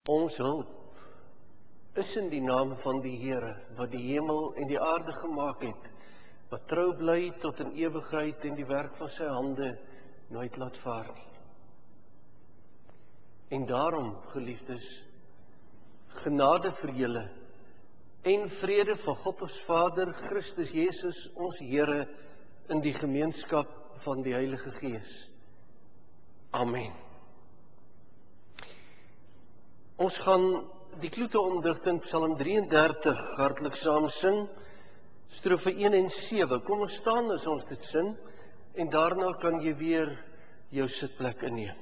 Ons hulp is in die naam van die Here, wat die hemel en die aarde gemaak het, wat trou bly tot in ewigheid en die werk van sy hande nooit laat vaar nie. En daarom, geliefdes, genade vir julle en vrede van God ons Vader, Christus Jesus, ons Here, in die gemeenskap van die Heilige Gees. Amen. Ons gaan die kloeteomdigting Psalm 33 hartlik saam sing, strofe 1 en 7. Kom ons staan as ons dit sing, en daarna kan jy weer jou sitplek inneem.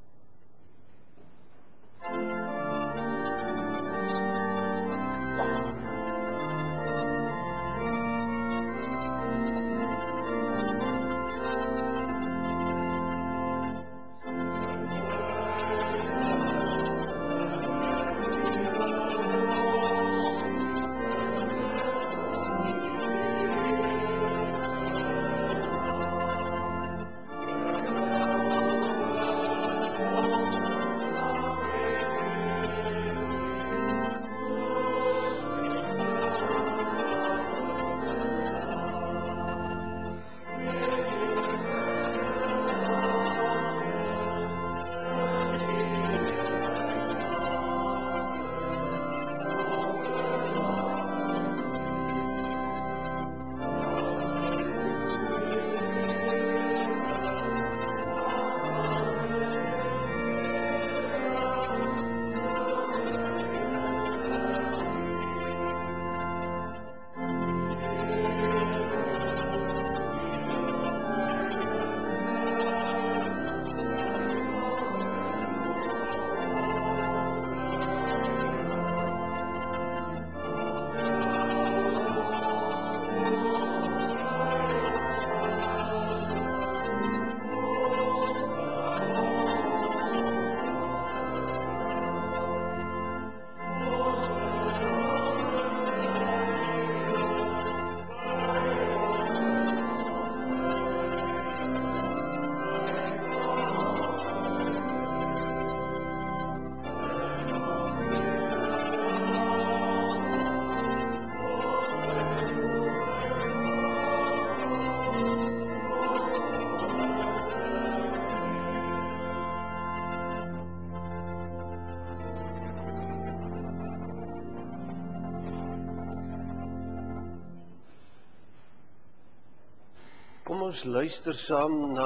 Kom ons luister saam na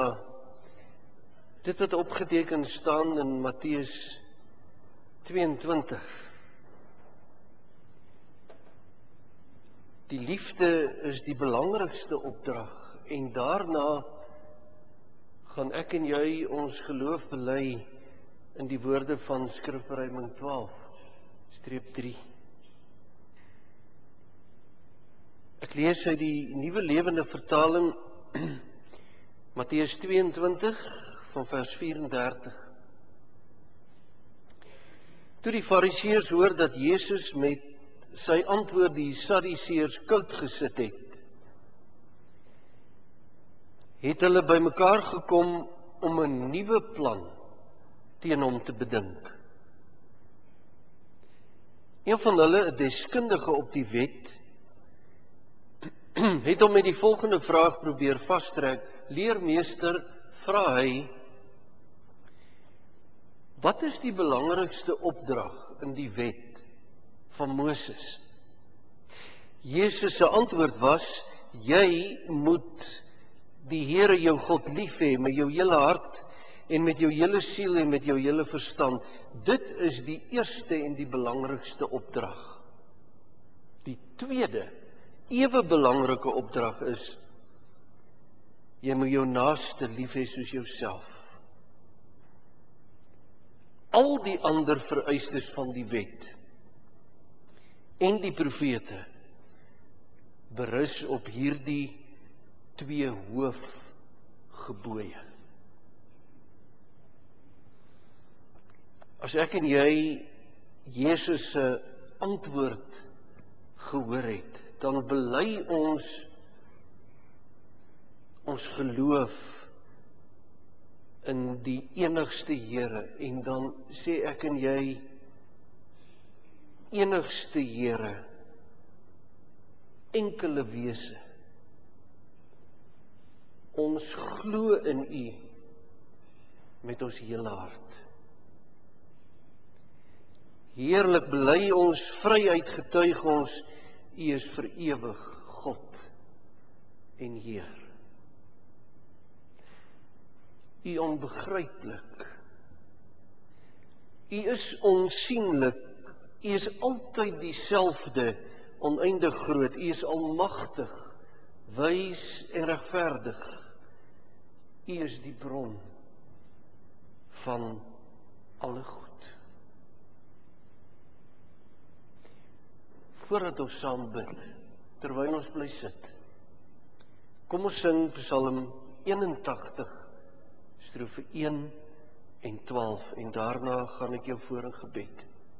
dit wat opgeteken staan in Matteus 22. Die liefde is die belangrikste opdrag, en daarna gaan ek en jy ons geloof bely in die woorde van Skrifbereiding 12-3. Ek lees uit die Nuwe Lewende Vertaling, Matteus 22 van vers 34. Toe die Fariseërs hoor dat Jesus met sy antwoord die Sadduseërs koud gesit het hulle bymekaar gekom om 'n nuwe plan teen hom te bedink. Een van hulle, 'n deskundige op die wet, het hom met die volgende vraag probeer vastrek. Leermeester, vra hy, wat is die belangrikste opdrag in die wet van Moses? Jesus se antwoord was, jy moet die Here jou God lief hê met jou hele hart en met jou hele siel en met jou hele verstand. Dit is die eerste en die belangrikste opdrag. Die tweede, ewe belangrike opdrag is, jy moet jou naaste lief hê soos jouself. Al die ander vereistes van die wet en die profete berus op hierdie twee hoofgebooie. As ek en jy Jesus se antwoord gehoor het, dan bely ons geloof in die enigste Here, en dan sê ek en jy, enigste Here, enkele wese. Ons glo in U met ons hele hart. Heerlik bely ons vryheid, getuig ons, U is vir ewig God en Heer. U onbegryplik. U is onsienlik. U is altyd dieselfde, oneindig groot. U is almagtig, wys en regverdig. U is die bron van alle goed. Voordat ons saam bid, terwyl ons bly sit, kom ons sing Psalm 81, strofe 1 en 12, en daarna gaan ek jou voor in gebed.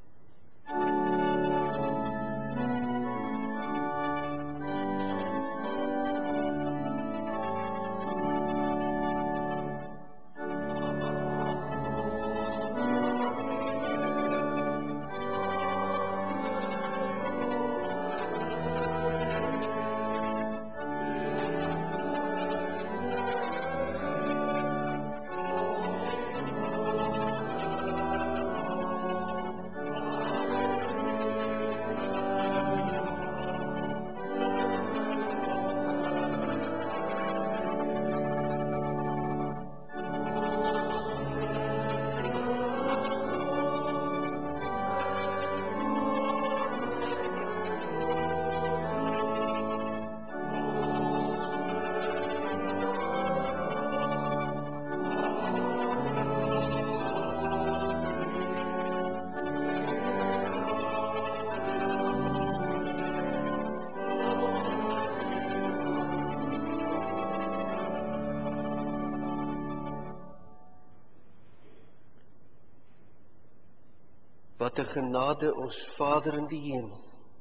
Wat 'n genade ons Vader in die hemel,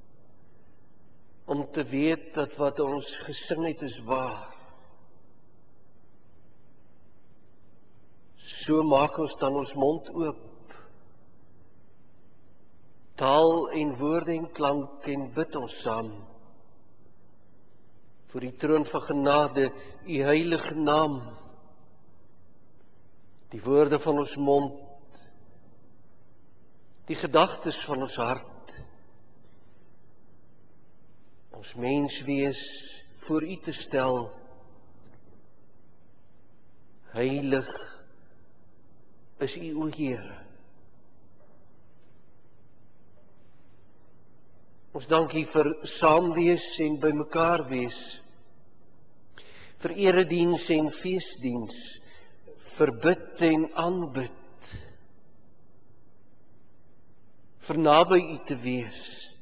om te weet dat wat ons gesing het is waar. So maak ons dan ons mond oop, taal en woorde en klank, en bid ons saam. Voor die troon van genade, U heilige naam, die woorde van ons mond, die gedagtes van ons hart, ons menswees voor U te stel. Heilig is U, o Here. Ons dank U vir saamwees en by mekaar wees, vir erediens en feesdiens, vir bid en aanbid, vir naby U te wees,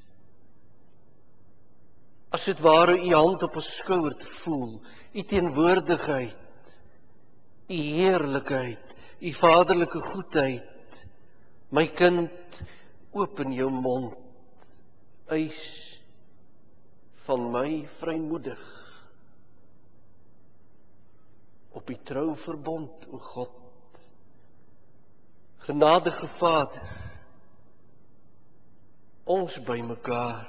as het ware U hand op ons skouer te voel, U teenwoordigheid, U heerlikheid, U vaderlike goedheid. My kind, open jou mond, eis van my vrymoedig, op U trou verbond, o God, genadige Vader, ons by mekaar.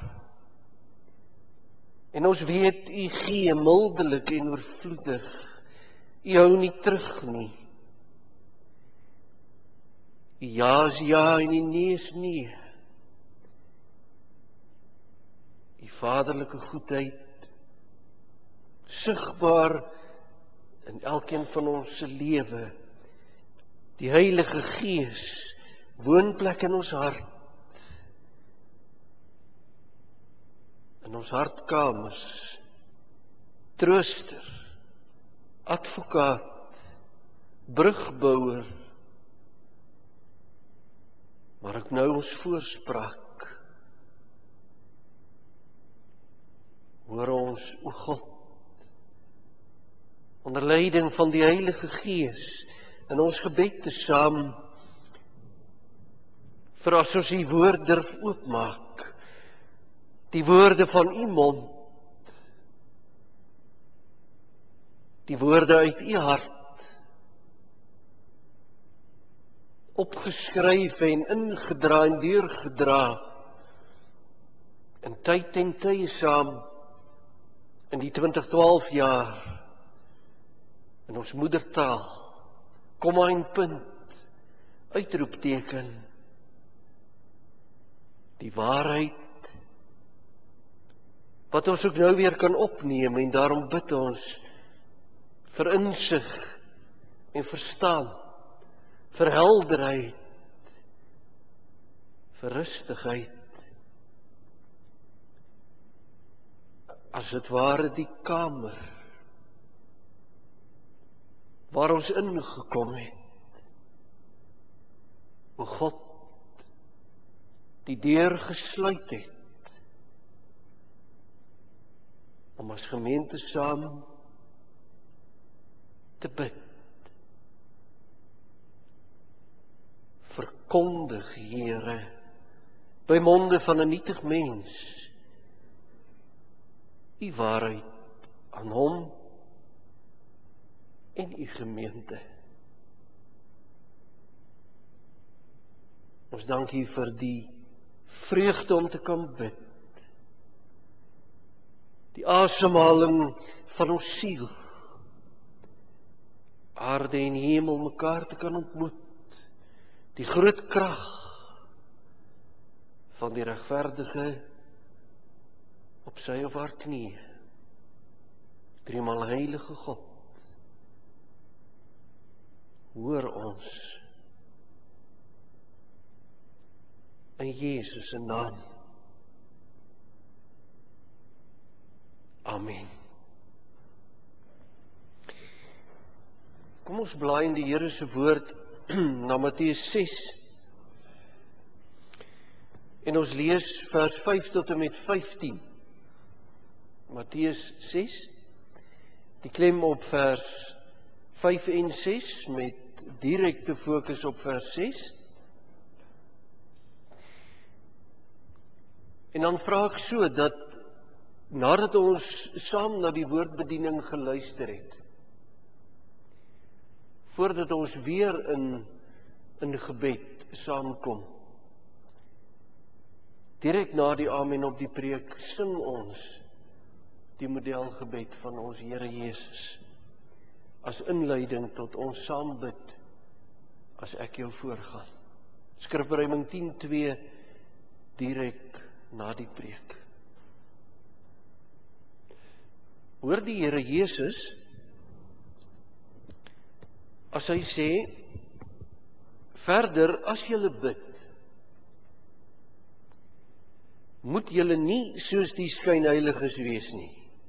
En ons weet, U gee mildelik en oorvloedig. U hou nie terug nie. U ja is ja en U nee is nee. U vaderlike goedheid, sigbaar in elkeen van ons se lewe. Die Heilige Gees, woonplek in ons hart, in ons hartkamers, trooster, advokaat, brugbouer, maar ook nou ons voorspraak. Hoor ons, o God, onder leiding van die Heilige Gees, in ons gebed te saam, vir as ons U woord durf oopmaak, die woorde van U mond, die woorde uit U hart, opgeskryf en ingedra en deurgedra, in tyd en tye saam in die 2012 jaar in ons moedertaal, komma en punt, uitroepteken, die waarheid wat ons ook nou weer kan opneem en daarom bid ons vir insig en verstaan, vir helderheid, vir rustigheid, as het ware die kamer waar ons ingekom het, hoe God die deur gesluit het, om as gemeente saam te bid. Verkondig, Here, by monde van 'n nietig mens, die waarheid aan hom en u gemeente. Ons dank U vir die vreugde om te kan bid, die asemhaling van ons siel, aarde en hemel mekaar te kan ontmoet, die groot krag van die regverdige op sy of haar knie, driemaal heilige God, hoor ons in Jesus se naam. Amen. Kom ons blaai in die Here se woord na Matteus 6 en ons lees vers 5 tot en met 15. Matteus 6, die klem op vers 5 en 6 met direkte fokus op vers 6. En dan vra ek so dat nadat ons saam na die woordbediening geluister het, voordat ons weer in gebed saamkom, direk na die amen op die preek, sing ons die modelgebed van ons Here Jesus, as inleiding tot ons saam bid, as ek jou voorgaan. Skrifberuiming 10:2, direk na die preek. Hoor die Here Jesus, as hy sê, verder as julle bid, moet julle nie soos die skynheiliges wees nie.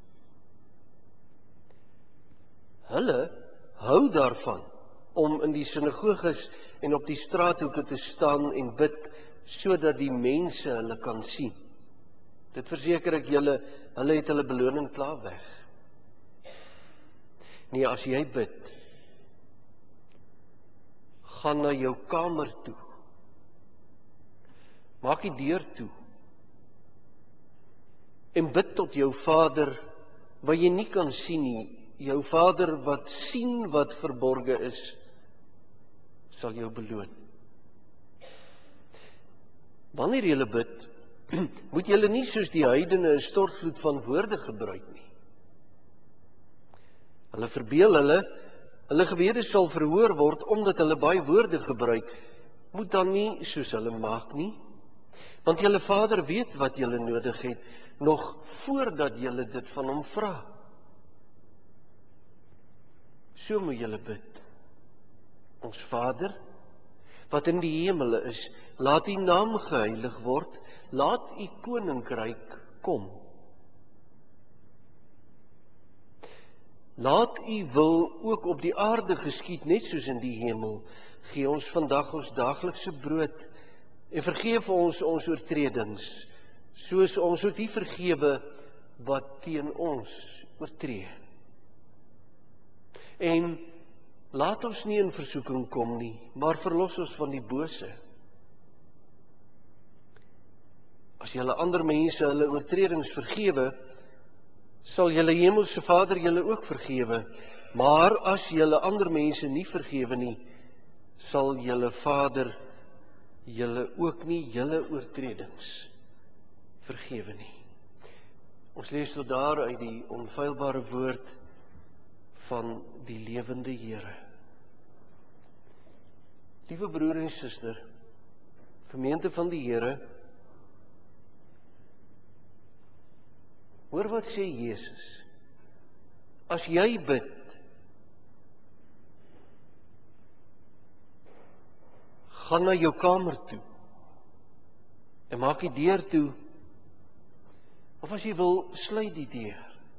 Hulle hou daarvan om in die sinagoges en op die straathoeke te staan en bid, sodat die mense hulle kan sien. Dit verseker ek julle, hulle het hulle beloning klaar weg. Nee, as jy bid, gaan na jou kamer toe. Maak die deur toe. En bid tot jou Vader, wat jy nie kan sien nie. Jou Vader wat sien wat verborge is, sal jou beloon. Wanneer jy bid, moet jy nie soos die heidene 'n stortvloed van woorde gebruik nie. Hulle verbeel hulle gebede sal verhoor word, omdat hulle baie woorde gebruik, moet dan nie soos hulle maak nie. Want julle Vader weet wat julle nodig het, nog voordat julle dit van hom vra. So moet julle bid. Ons Vader, wat in die hemele is, laat u naam geheilig word, laat u koninkryk kom. Laat u wil ook op die aarde geskied, net soos in die hemel. Gee ons vandag ons daaglikse brood, en vergeef ons ons oortredings, soos ons ook die vergewe wat teen ons oortree. En laat ons nie in versoeking kom nie, maar verlos ons van die bose. As julle ander mense hulle oortredings vergewe, sal julle hemelse Vader julle ook vergewe. Maar as julle ander mense nie vergewe nie, sal julle Vader julle ook nie julle oortredings vergewe nie. Ons lees tot daar uit die onfeilbare woord van die lewende Here. Liewe broer en suster, gemeente van die Here, hoor wat sê Jesus. As jy bid, gaan na jou kamer toe en maak die deur toe, of as jy wil, sluit die deur.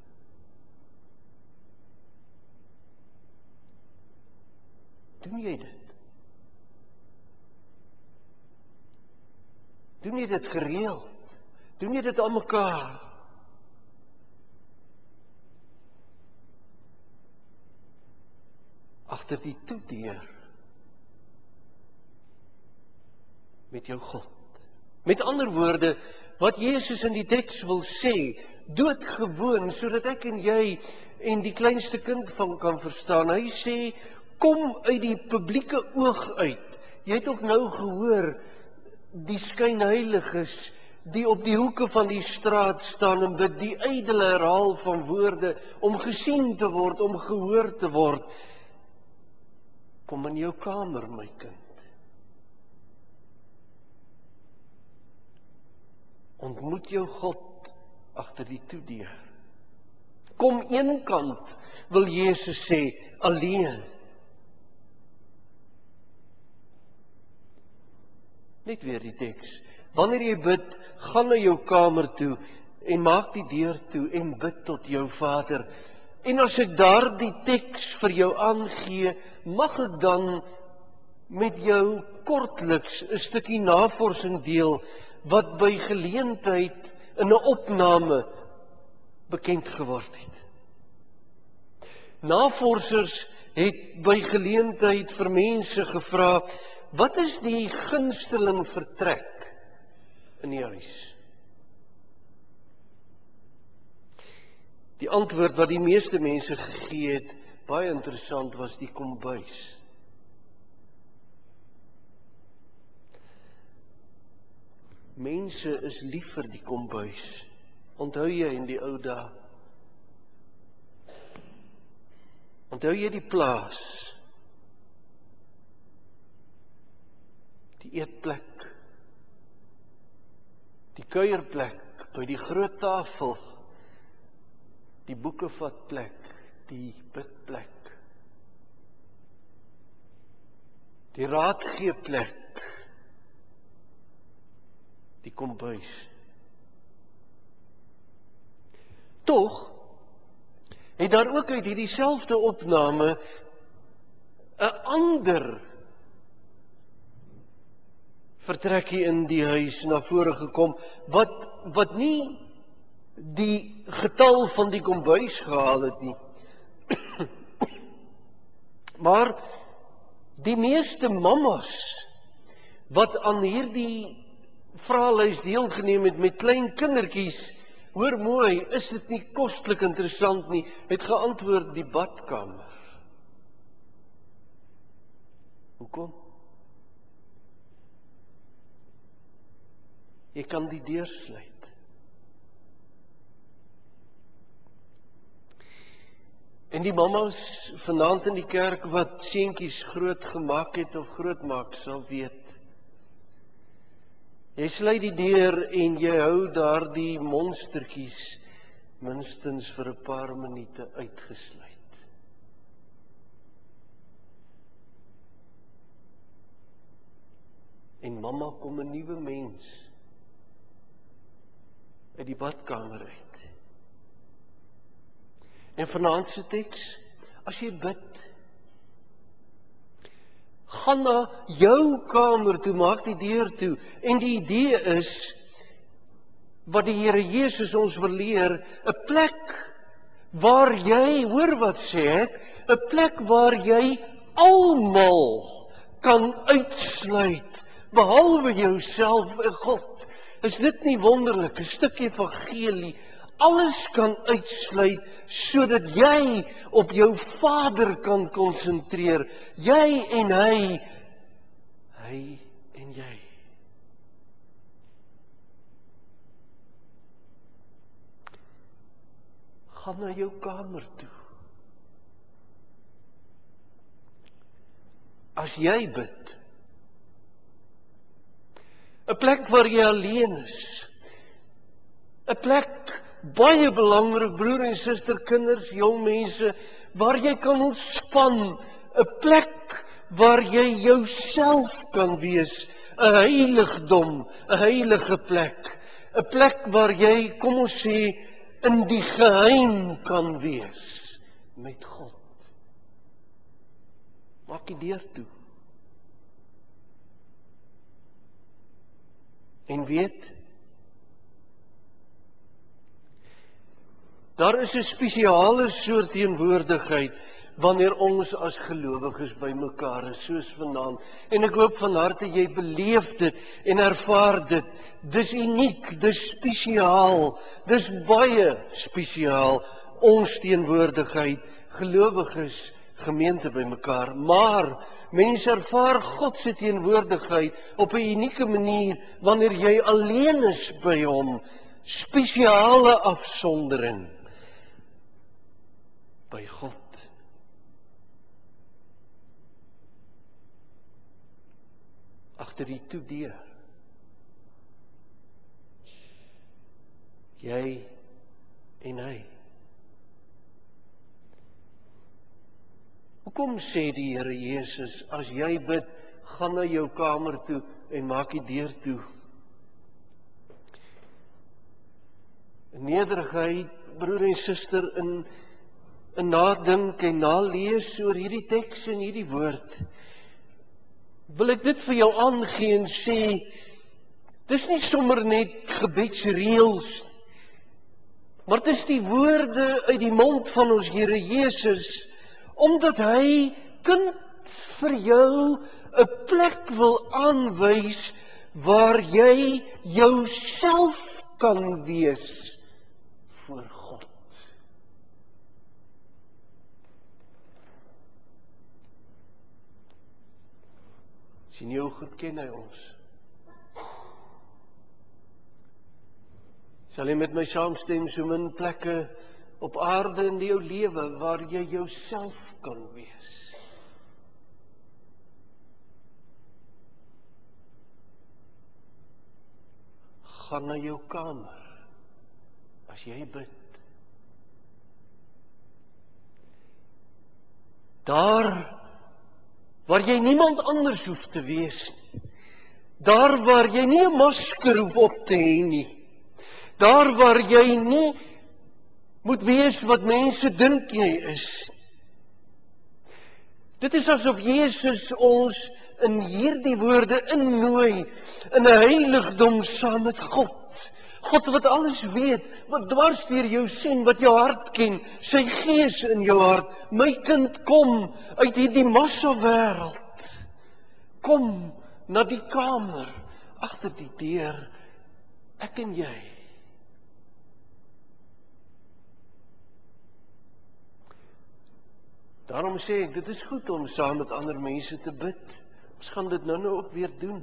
Doen jy dit? Doen jy dit gereeld? Doen jy dit aan mekaar? Agter die toedeur met jou God. Met ander woorde, wat Jesus in die teks wil sê, doodgewoon, sodat ek en jy en die kleinste kind van kan verstaan. Hy sê, kom uit die publieke oog uit. Jy het ook nou gehoor, die skynheiliges, die op die hoeke van die straat staan en bid, die ydelle herhaal van woorde, om gesien te word, om gehoor te word. Kom in jou kamer, my kind. Ontmoet jou God agter die toedeur. Kom eenkant, wil Jesus sê, alleen. Net weer die teks. Wanneer jy bid, gaan na jou kamer toe en maak die deur toe en bid tot jou Vader. En as ek daardie teks vir jou aangee, mag ek dan met jou kortliks 'n stukkie navorsing deel wat by geleentheid in 'n opname bekend geword het. Navorsers het by geleentheid vir mense gevra, wat is die gunsteling vertrek in die huis? Die antwoord wat die meeste mense gegee het, baie interessant, was die kombuis. Mense is lief vir die kombuis. Onthou jy in die ou dae? Onthou jy die plaas? Die eetplek? Die kuierplek by die groot tafel? Die boekevatplek? Die bidplek? Die raadgeeplek? Die kombuis. Tog het daar ook uit hierdie selfde opname 'n ander vertrekkie in die huis na vore gekom, wat nie die getal van die kombuis gehaal het nie. Maar die meeste mammas wat aan hierdie vraelys deelgeneem het met klein kindertjies, hoor mooi, is dit nie kostelik interessant nie, het geantwoord die badkamer. Hoekom? Jy kan die deur sluit. En die mammas vanaand in die kerk wat seentjies groot gemaak het of groot maak, sal weet. Jy sluit die deur en jy hou daardie monstertjies minstens vir 'n paar minute uitgesluit. En mamma kom 'n nuwe mens uit die badkamer uit. En vanaand se teks, as jy bid, gaan na jou kamer toe, maak die deur toe. En die idee is, wat die Here Jesus ons wil leer, 'n plek waar jy, hoor wat sê ek, 'n plek waar jy almal kan uitsluit, behalwe jouself en God. Is dit nie wonderlik? 'n stuk evangelie, alles kan uitsluit, sodat jy op jou Vader kan konsentreer. Jy en hy en jy. gaan na jou kamer toe. As jy bid, 'n plek waar jy alleen is, 'n plek, baie belangrik, broer en suster, kinders, jong mense, waar jy kan ontspan, 'n plek waar jy jouself kan wees, 'n heiligdom, 'n heilige plek, 'n plek waar jy, kom ons sê, in die geheim kan wees met God. Maak die deur toe. En weet, daar is 'n spesiale soort teenwoordigheid wanneer ons as gelowiges by mekaar is, soos vanaand. En ek hoop van harte jy beleef dit en ervaar dit. Dis uniek, dis spesiaal, dis baie spesiaal, ons teenwoordigheid, gelowiges, gemeente by mekaar. Maar mense ervaar God se teenwoordigheid op 'n unieke manier wanneer jy alleen is by hom, spesiale afsondering by God. Agter die toedeur. Jy en hy. Hoekom sê die Here Jesus, as jy bid, gaan na jou kamer toe en maak die deur toe? In nederigheid, broer en suster, in nadink en nalees oor hierdie teks en hierdie woord, wil ek dit vir jou aangee en sê, dis nie sommer net gebedsreëls, maar dis die woorde uit die mond van ons Here Jesus, omdat hy kind vir jou 'n plek wil aanwys waar jy jouself kan wees voor God. Sien jy hoe goed ken hy ons? Sal jy met my saamstem, so min plekke op aarde in jou lewe waar jy jouself kan wees? Gaan na jou kamer as jy bid. Daar waar jy niemand anders hoef te wees nie. Daar waar jy nie 'n masker hoef op te hê nie. Daar waar jy nie moet wees wat mense dink jy is. Dit is asof Jesus ons in hierdie woorde innooi in 'n heiligdom saam met God. God wat alles weet, wat dwars deur jou sien, wat jou hart ken, sy gees in jou hart. My kind, kom uit hierdie massa wêreld. Kom na die kamer, agter die deur, ek en jy. Daarom sê ek, dit is goed om saam met ander mense te bid. Ons gaan dit nou ook weer doen.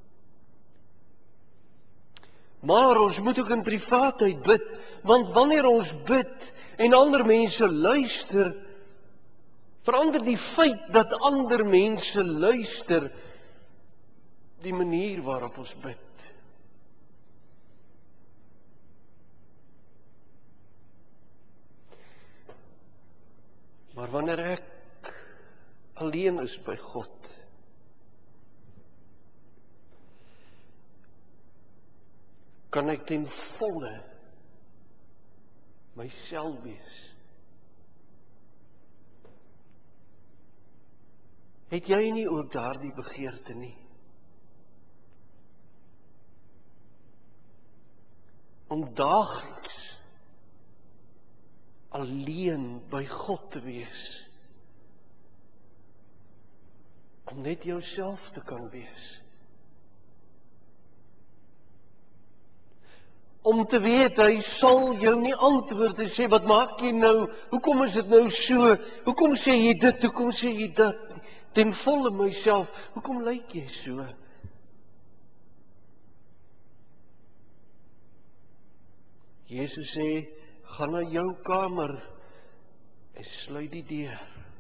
Maar ons moet ook in privaatheid bid, want wanneer ons bid en ander mense luister, verander die feit dat ander mense luister die manier waarop ons bid. Maar wanneer ek alleen is by God, kan ek ten volle myself wees. Het jy nie ook daardie begeerte nie? Om daagliks alleen by God te wees. Om net jouself te kan wees. Om te weet, hy sal jou nie antwoord en sê, wat maak jy nou? Hoekom is dit nou so? Hoekom sê jy dit? Hoekom sê jy dat? Ten volle myself, hoekom lyk jy so? Jesus sê, gaan na jou kamer en sluit die deur.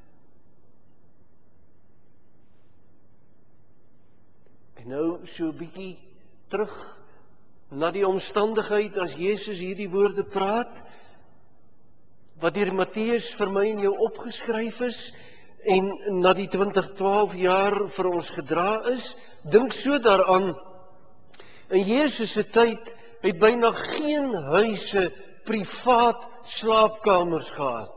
En nou so 'n bietjie terug na die omstandigheid as Jesus hierdie woorde praat, wat deur Matteus vir my en jou opgeskryf is, en na die 2012 jaar vir ons gedra is, dink so daaraan, in Jesus se tyd het byna geen huise privaat slaapkamers gehad.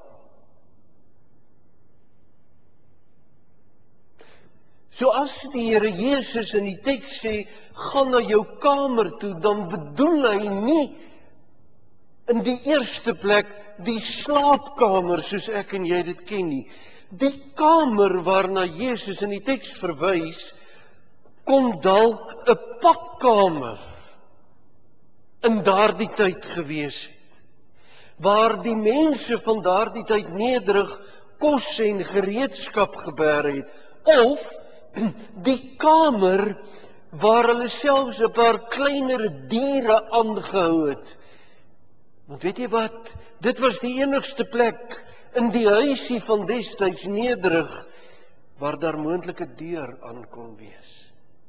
So as die Here Jesus in die teks sê, gaan na jou kamer toe, dan bedoel hy nie in die eerste plek die slaapkamer soos ek en jy dit ken nie. Die kamer waarna Jesus in die teks verwys, kon dalk 'n pakkamer in daardie tyd gewees het, waar die mense van daardie tyd nederig kos en gereedskap gebeer het, of die kamer waar hulle selfs 'n paar kleiner diere aangehou het. Want weet jy wat, dit was die enigste plek in die huisie van destyds nederig waar daar moontlik 'n deur aan kon wees.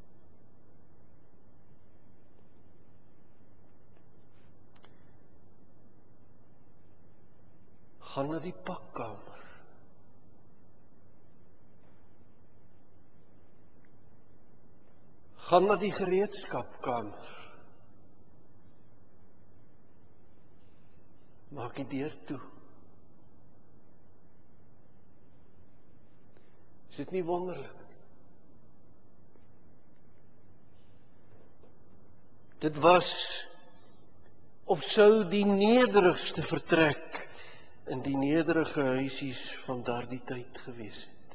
Gaan na die pakkamer. Gaan na die gereedskapkamer. Maak die deur toe. Is dit nie wonderlik? Dit was of sou die nederigste vertrek in die nederige huisies van daardie tyd gewees het.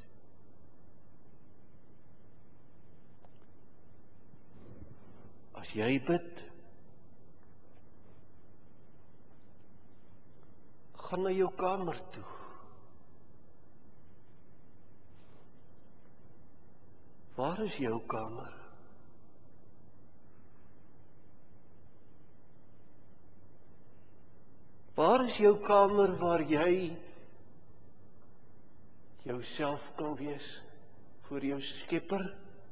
As jy bid, gaan na jou kamer toe. Waar is jou kamer? Waar is jou kamer waar jy jouself kan wees voor jou Skepper?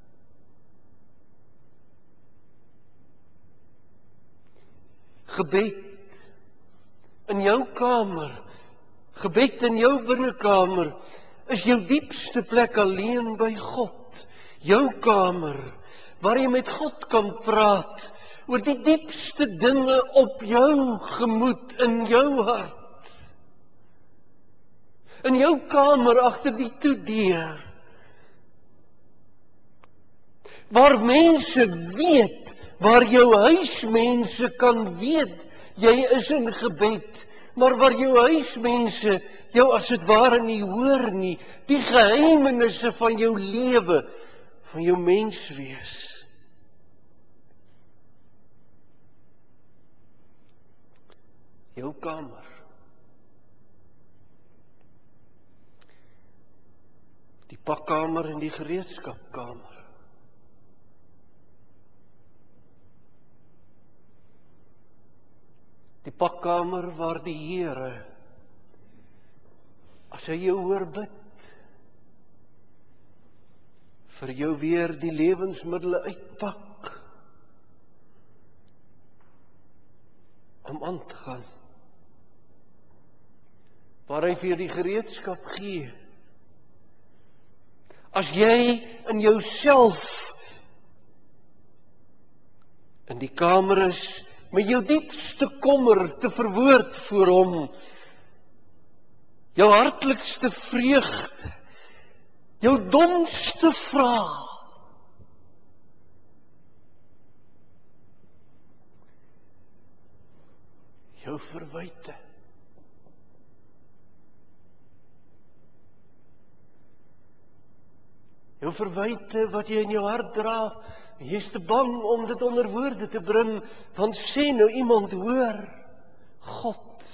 Gebed in jou kamer, gebed in jou binnekamer, is jou diepste plek alleen by God. Jou kamer, waar jy met God kan praat oor die diepste dinge op jou gemoed, in jou hart. In jou kamer agter die toedeur, waar mense weet, waar jou huismense kan weet, jy is in gebed, maar waar jou huismense jou as dit ware nie hoor nie, die geheimenisse van jou lewe, van jou menswees. Jou kamer. Die pakkamer en die gereedskapkamer. Die pakkamer waar die Here, as hy jou hoor bid, vir jou weer die lewensmiddels uitpak, om aan te gaan. Waar hy vir jou die gereedskap gee. As jy in jouself in die kamer is, met jou diepste kommer te verwoord voor hom, jou hartlikste vreugde, jou domste vraag, jou verwyte, wat jy in jou hart dra, jy is te bang om dit onder woorde te bring, want sê nou iemand hoor, God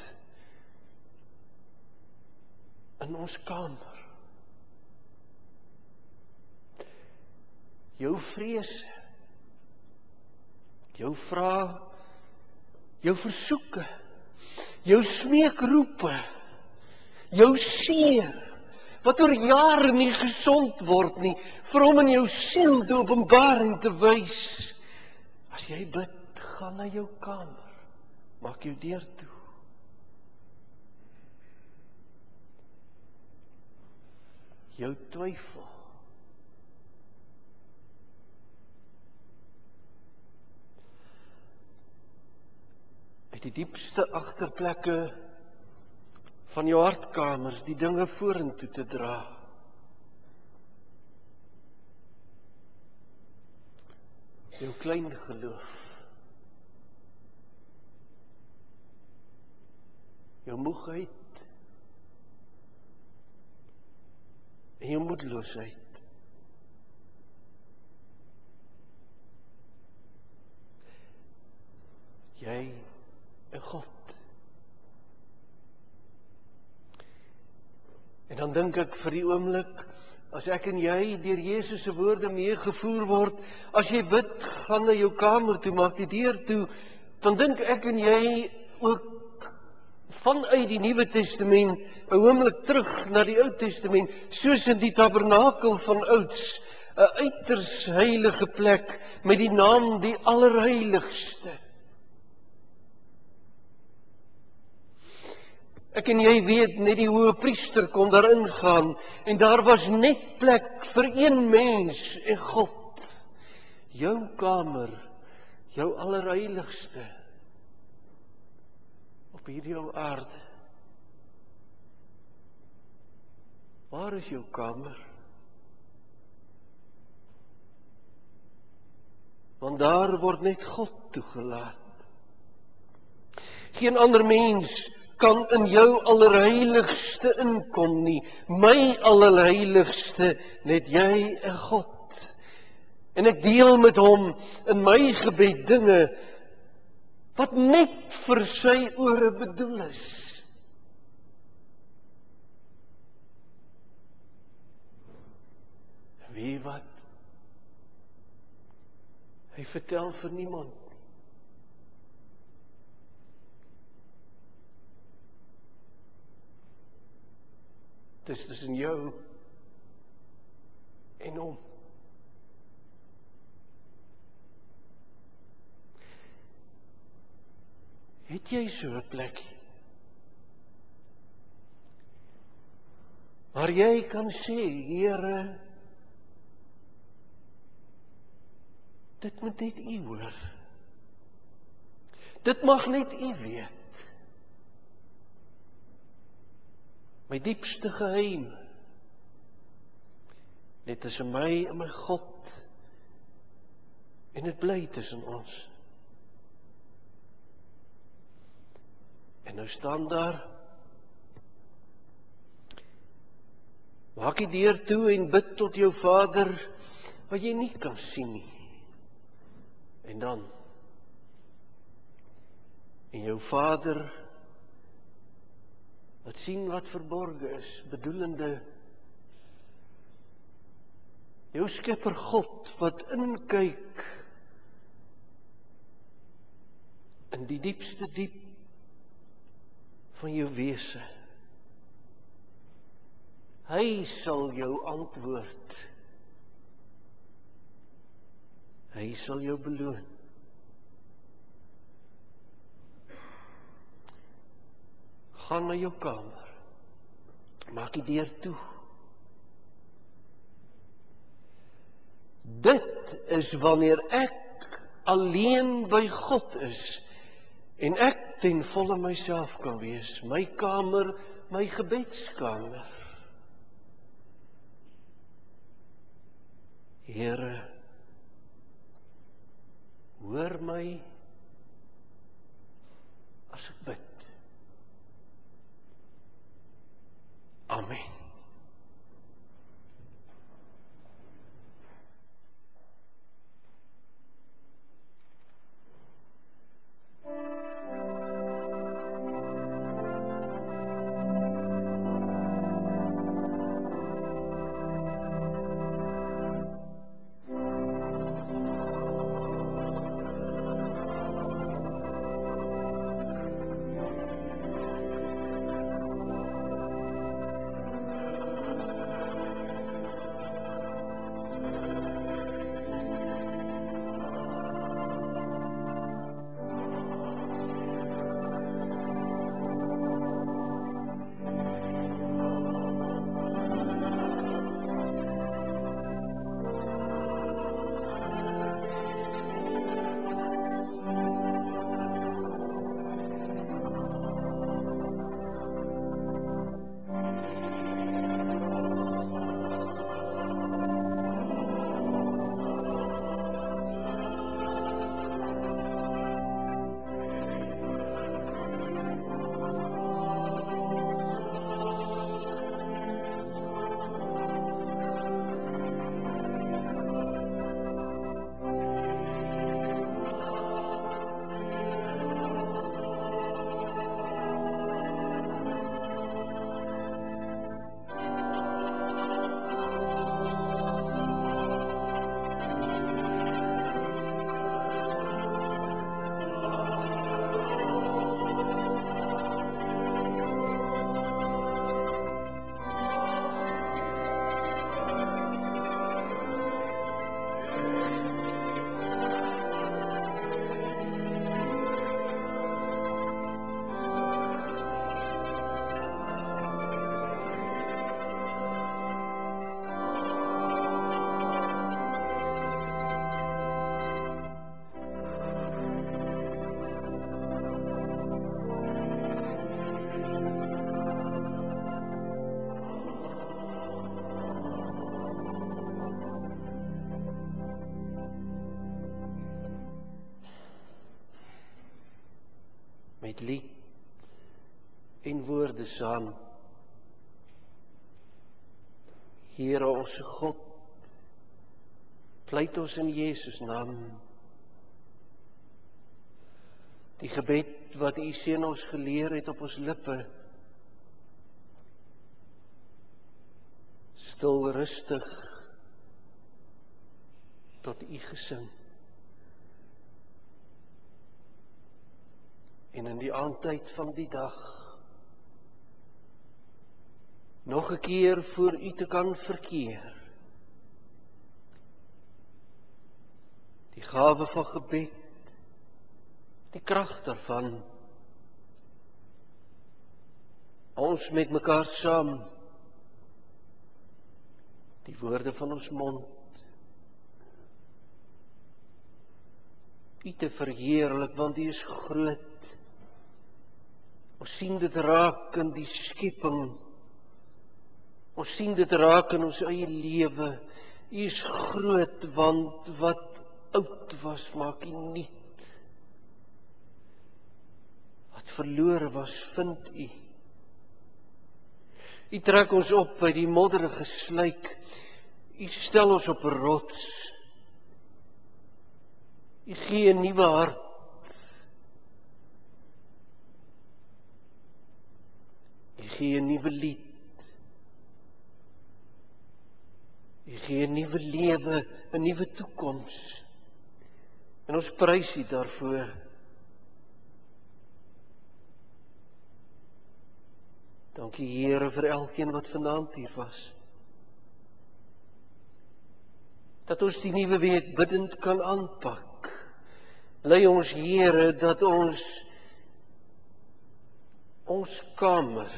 in ons kamer. Jou vrese, jou vrae, jou versoeke, jou smeekroepe, jou seer, wat oor jare nie gesond word nie, vir hom in jou siel te openbaar en te wys. As jy bid, gaan na jou kamer, maak jou deur toe. Jou twyfel, uit die diepste agterplekke van jou hartkamers die dinge vorentoe te dra. Jou klein geloof, jou moegheid en jou moedeloosheid. Jy en God. En dan dink ek vir die oomblik, as ek en jy deur Jesus se woorde meegevoer word, as jy bid, gaan na jou kamer toe, maak die deur toe, dan dink ek en jy ook vanuit die Nuwe Testament 'n oomblik terug na die Ou Testament, soos in die tabernakel van ouds, 'n uiters heilige plek met die naam die Allerheiligste. Ek en jy weet, net die hoëpriester kon daarin gaan, en daar was net plek vir een mens en God. Jou kamer, jou Allerheiligste, op hierdie ou aarde. Waar is jou kamer? Want daar word net God toegelaat. Geen ander mens kan in jou Allerheiligste inkom nie. My Allerheiligste, net jy en God. En ek deel met hom in my gebed dinge wat net vir sy ore bedoel is. En weet wat? Hy vertel vir niemand. Dit is tussen jou en hom. Het jy so 'n plekkie waar jy kan sê, Here, dit moet net U hoor. Dit mag net U weet. My diepste geheim, net tussen my en my God, en dit bly tussen ons. En nou staan daar, maak die deur toe en bid tot jou Vader, wat jy nie kan sien nie. En dan, en jou Vader, wat sien wat verborge is, bedoelende, jou Skepper God, wat inkyk in die diepste diep van jou wese. Hy sal jou antwoord. Hy sal jou beloon. Gaan na jou kamer. Maak die deur toe. Dit is wanneer ek alleen by God is en ek ten volle myself kan wees. My kamer, my gebedskamer. Here, hoor my as ek bid. Amen. Met lied en woorde saam. Here onze God, pleit ons in Jesus naam. Die gebed wat U Seun ons geleer het op ons lippe, stil rustig tot U gesing. En in die aandtyd van die dag nog 'n keer voor U te kan verkeer. Die gawe van gebed, die krag daarvan, ons met mekaar saam, die woorde van ons mond, U te verheerlik, want U is groot. Ons sien dit raak in die skepping. Ons sien dit raak in ons eie lewe. U is groot, want wat oud was, maak U nuut. Wat verlore was, vind U. U trek ons op uit die modderige sluik. U stel ons op 'n rots. U gee 'n nuwe hart. U gee 'n nuwe lied. U gee 'n nuwe lewe, 'n nuwe toekoms. En ons prys U daarvoor. Dankie Here vir elkeen wat vanaand hier was. Dat ons die nuwe week bidtend kan aanpak. Lei ons Here dat ons kamer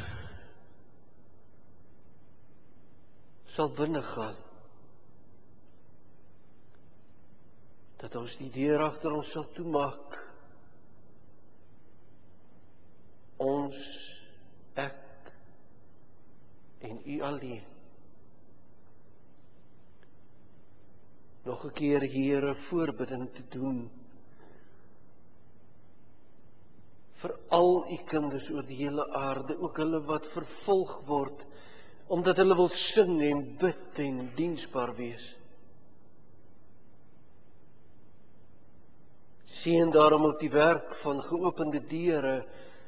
sal binnegaan. Dat ons die deur agter ons sal toemaak. Ons, ek en U alleen. Nog 'n keer Here voorbidding te doen vir al U kinders oor die hele aarde, ook hulle wat vervolg word omdat hulle wil sing en bid en diensbaar wees. Seën daarom ook die werk van geopende deure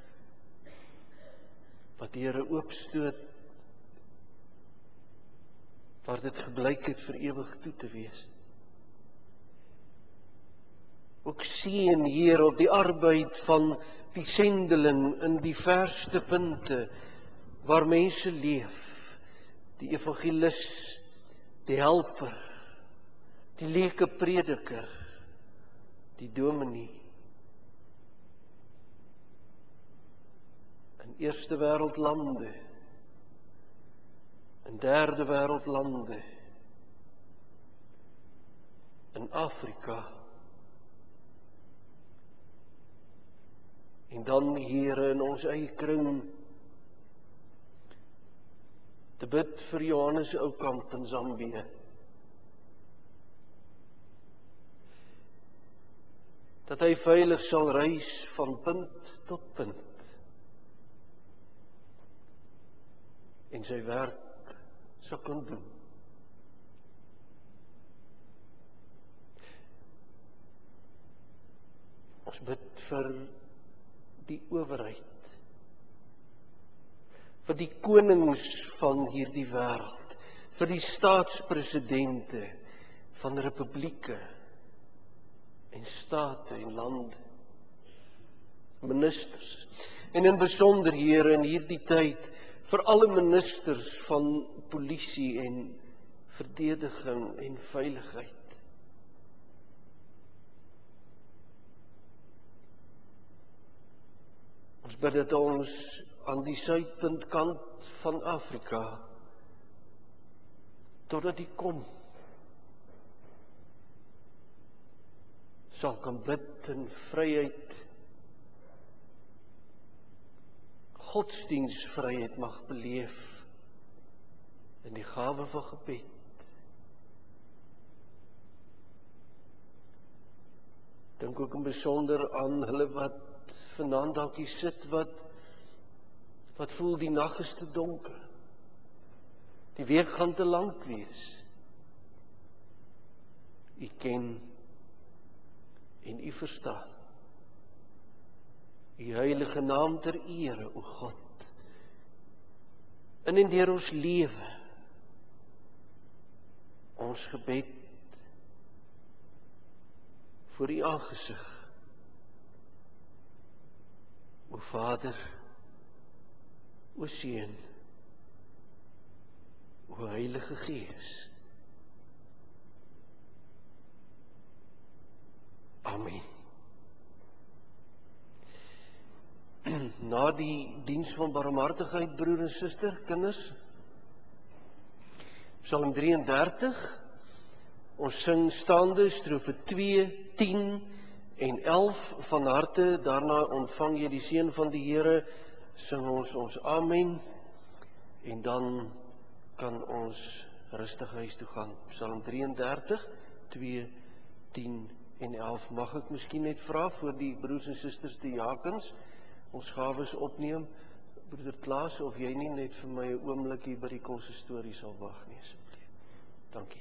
wat Here oopstoot, waar dit geblyk het vir ewig toe te wees. Ook seën Here op die arbeid van die sendeling in die verste punte waar mense leef, die evangelis, die helper, die leuke prediker, die dominee. In eerste wêreld lande, in derde wêreld lande, in Afrika. En dan Here in ons eie kring te bid vir Johannes Oukamp in Zambië. Dat hy veilig sal reis van punt tot punt. en sy werk sal kan doen. Ons bid vir die owerheid, vir die konings van hierdie wêreld, vir die staatspresidente van republieke en state en lande, ministers, en in besonder, Here, in hierdie tyd, vir alle ministers van polisie en verdediging en veiligheid. Ons bid dat ons aan die suidpuntkant van Afrika, totdat die kom, sal kan bid in vryheid, godsdienstvryheid mag beleef, in die gawe van gebed. Dink ook in besonder aan hulle wat vanaand dalk hier sit, wat voel die nag is te donker, die week gaan te lank wees. U ken en u verstaan. U heilige naam ter ere, o God, in en deur ons lewe, ons gebed voor u aangesig. O Vader, o Seun, o Heilige Gees. Amen. Na die diens van barmhartigheid, broer en suster, kinders, Psalm 33, ons sing staande strofe 2, 10 en 11 van harte, daarna ontvang jy die seën van die Here, sing ons amen, en dan kan ons rustig huis toe gaan. Psalm 33, 2, 10 en 11. Mag ek miskien net vra voor die broers en susters, die jakens, ons gawes opneem, broeder Klaas, of jy nie net vir my 'n oomblik hier by die konsistorie sal wag nie, asseblief. Dankie.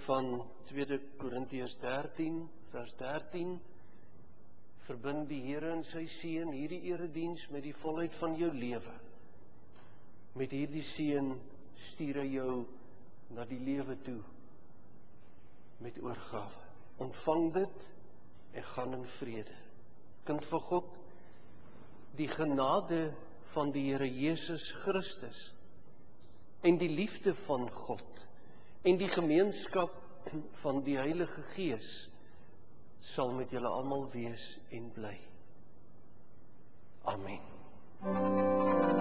van 2 Korintiërs 13, vers 13, verbind die Here in sy seën hierdie erediens met die volheid van jou lewe. Met hierdie seën stuur hy jou na die lewe toe met oorgawe. Ontvang dit en gaan in vrede. Kind van God, die genade van die Here Jesus Christus en die liefde van God en die gemeenskap van die Heilige Gees sal met julle almal wees en bly. Amen.